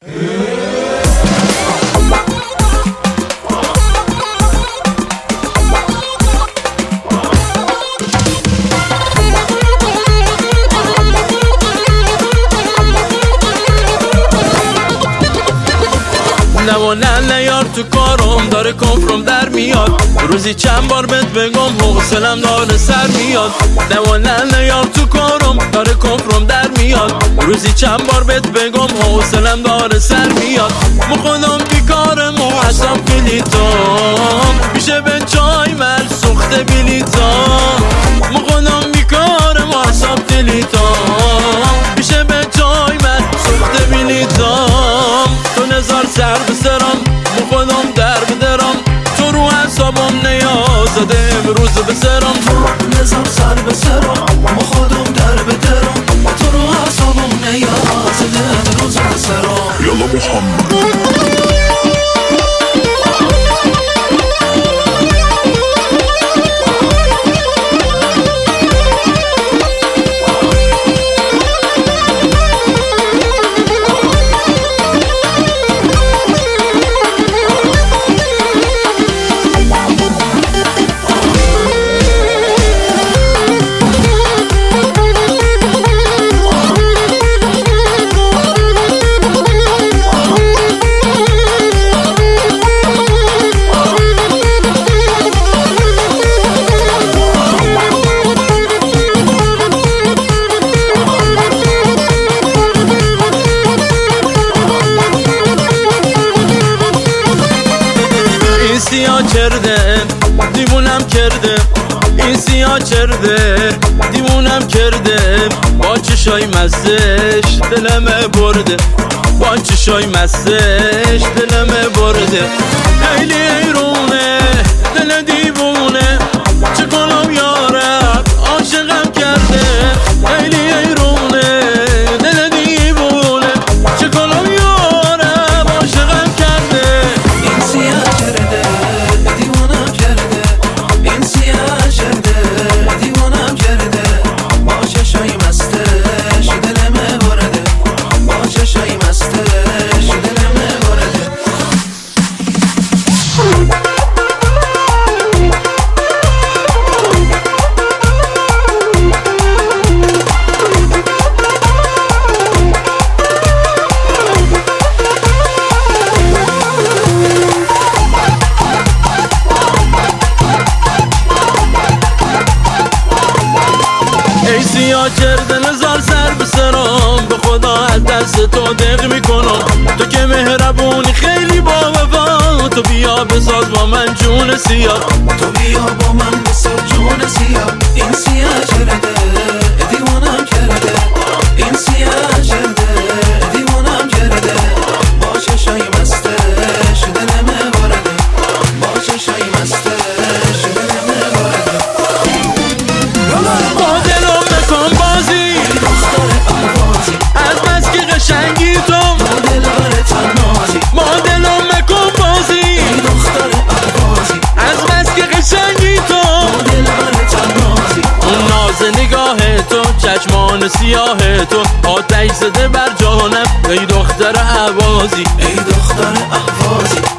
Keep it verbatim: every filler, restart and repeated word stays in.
نه و نه نه یار تو کارم داره کفرم در میاد، روزی چند بار بهت بگم حوصلم داره سر میاد. نه و نه نه یار تو کارم داره کفرم در میاد، روزی چند بار بهت بگم حوصلم داره سر میاد. مخونم بیکارم و حساب کلیتام میشه به چای مر سوخته بلیتام. مخونم بیکارم و حساب کلیتام میشه به چای مر سوخته بلیتام. تو نزار سر بسرم مخونم در بدرم، تو رو حسابم نیازده امروز بسرم. تو نزار سر بسرم مخونم در بدرم، تو رو حسابم نیازده امروز بسرم. یالا محمد سیاه کرده دیوونم کرده، این سیاه کرده دیوونم کرده. با چشای مستش دلمه برده، با چشای مستش دلمه برده. خیلی ایرونه دل دیوونه، چه کنم یارم عاشقم کرده. خیلی ایرونه دل دیوونه، چه کنم یارم عاشقم کرده. این سیاه کرده دیوانم کرده، این سیاه کرده دیوانم کرده. با چشای مستش دلمه برده، با چشای مستش دلمه برده. ای سیاه کرده نزار سر بسرم، به خدا از دست تو دق میکنم. تو که مهربونی خیلی با وفا، تو بیا بساز با من جون سیاه، تو بیا با من بساز جون سیاه. این سیاه کرده دیوانم کرده، این سیاه کرده دیوانم کرده. با چشای مستش دلمه برده، با چشای مستش دلمه برده. با دلم بکن بازی دختر احوازی، از بس که قشنگی تو با دلبر تنازی. با دلم بکن بازی دختر احوازی، از بس که قشنگی تو با دلبر تنازی. اون ناز نگاه تو چشمان سیاه تو آتش زده بر جانم. ای دختر احوازی ای دختر احوازی.